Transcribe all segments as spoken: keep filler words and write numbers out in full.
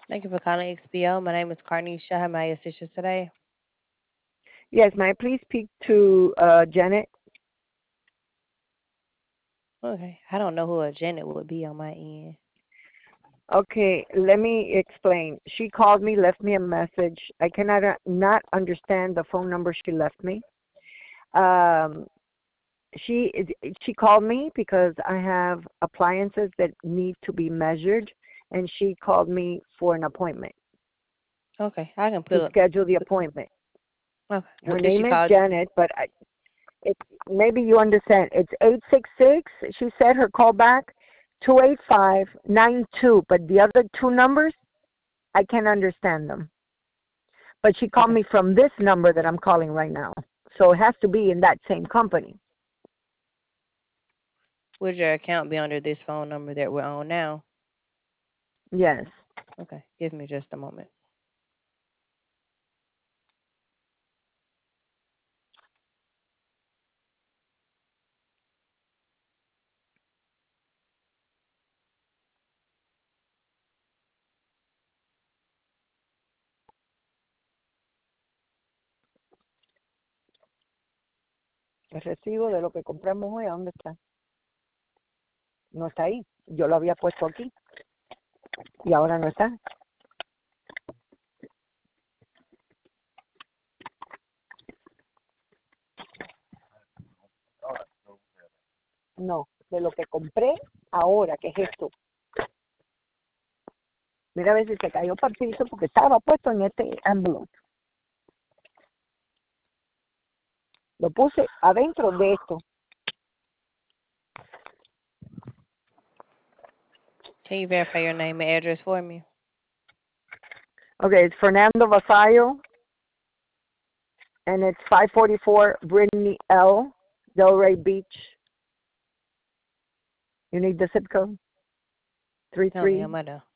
Thank you for calling X B O. My name is Carnisha. How may I assist you today? Yes, may I please speak to uh, Janet? Okay. I don't know who a Janet would be on my end. Okay, let me explain. She called me, left me a message. I cannot uh, not understand the phone number she left me. Um, she she called me because I have appliances that need to be measured, and she called me for an appointment Okay. I can to put up. schedule the appointment. Okay. Her What did she name is call? Janet, but I, it maybe you understand. It's eight six six. She said her call back two eight five nine two, but the other two numbers I can't understand them. But she called Okay. me from this number that I'm calling right now, so it has to be in that same company. Would your account be under this phone number that we're on now? Yes. Okay. Give me just a moment. El recibo de lo que compramos hoy, ¿a dónde está? No está ahí. Yo lo había puesto aquí y ahora no está. No, de lo que compré ahora, que es esto. Mira a ver si se cayó partidito porque estaba puesto en este envelope. Lo puse adentro de esto. Can you verify your name and address for me? Okay, it's Fernando Vasallo, and it's five forty-four Brittany L, Delray Beach. You need the zip code? Three No, three. ma'am, I don't.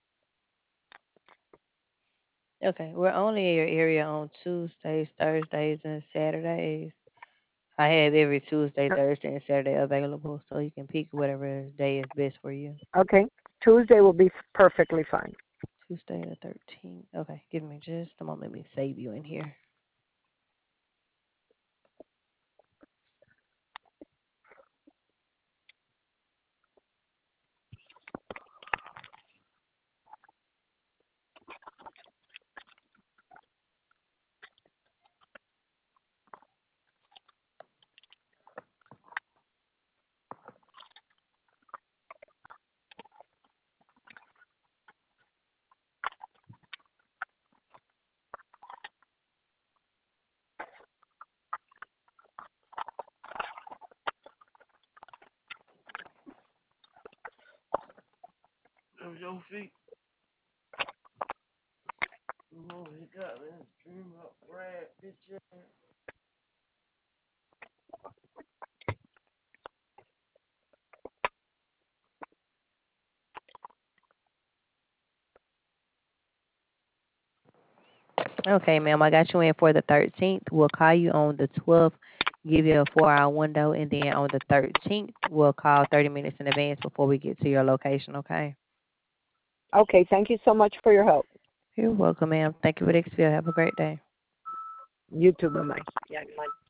Okay. We're only in your area on Tuesdays, Thursdays, and Saturdays. I have every Tuesday, Thursday, and Saturday available, so you can pick whatever day is best for you. Okay, Tuesday will be perfectly fine. Tuesday the thirteenth. Okay, give me just a moment. Let me save you in here. Those your feet. Oh, you got this dream up, Brad, bitch. Okay, ma'am, I got you in for the thirteenth. We'll call you on the twelfth, give you a four hour window, and then on the thirteenth, we'll call thirty minutes in advance before we get to your location, okay? Okay, thank you so much for your help. You're welcome, ma'am. Thank you for the experience. Have a great day. You too, bye-bye. Yeah, bye.